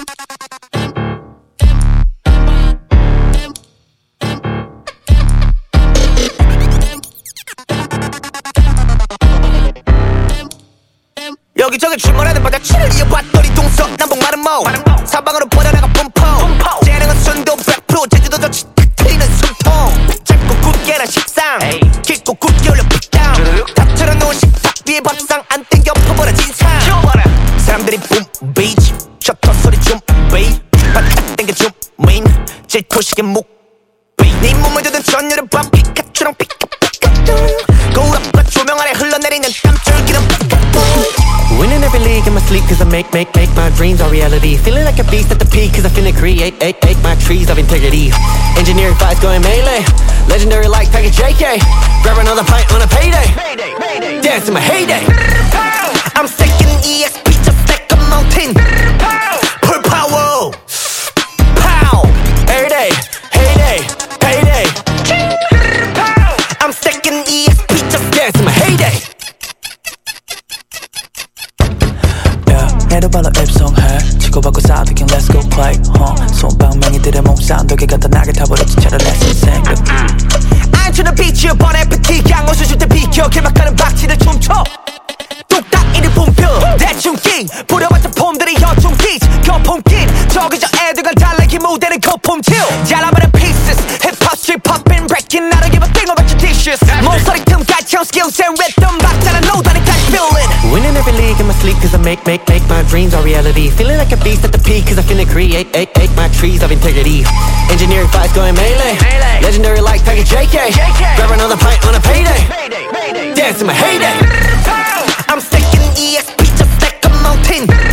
여기저기 출몰하는 바닥치를 이어봤더니 동서 남북 마른 모 사방으로 뻗어나가 pompo 재능은 순도 100% 제주도 저 트이는 숨통 짧고 굵게란 식상 깊고 굵게 올려 픽다운 다 틀어놓은 식탁 위에 밥상 안 땡겨 퍼버려 진상 사람들이 붐 비치 셔터 소리 준비 바깥 땡겨 줌인 질투식의 묵비 네 몸을 두든 전율의 밤 피카츄랑 피카피카뚱 거울 앞과 조명 아래 흘러내리는 땀줄기는 Winning every league in my sleep cause I make my dreams a reality. Feeling like a beast at the peak cause I finna create my trees of integrity. Engineering fights going melee. Legendary like package JK. Grab another pint on a payday. Dance in my heyday. I'm stacking EXP just like a mountain. Full power. Pow. Every day, heyday, payday. I'm stacking EXP just dance in my heyday. 해도 발로 입성해 치고받고 사우디킹 let's go play 손방망이들의 몸싸움 덕에 갖다 나게 타버렸지 차라 내 인생 I'm tryna beat you 번 FT 양호수 줄때 비켜 길막하는 박치를 춤춰 뚝딱 이리 붐벼 대충 낑 부려봤자 폼들이 여충 끼지 거품낀 저기 저 애들과 달라기 무대는 거품til 잘라버린 pieces 힙합 street poppin' breaking I don't give a thing about your dishes 몸소리 틈까지 형 skills and rhythm 박자는 노다니까지 feeling Winning every league in my sleep cause I make my dreams a reality. Feeling like a beast at the peak cause I finna create my trees of integrity. Engineering fights going melee. Legendary like package JK. Grab another pint on a payday. Dance in my heyday. I'm stacking EXP just like a mountain.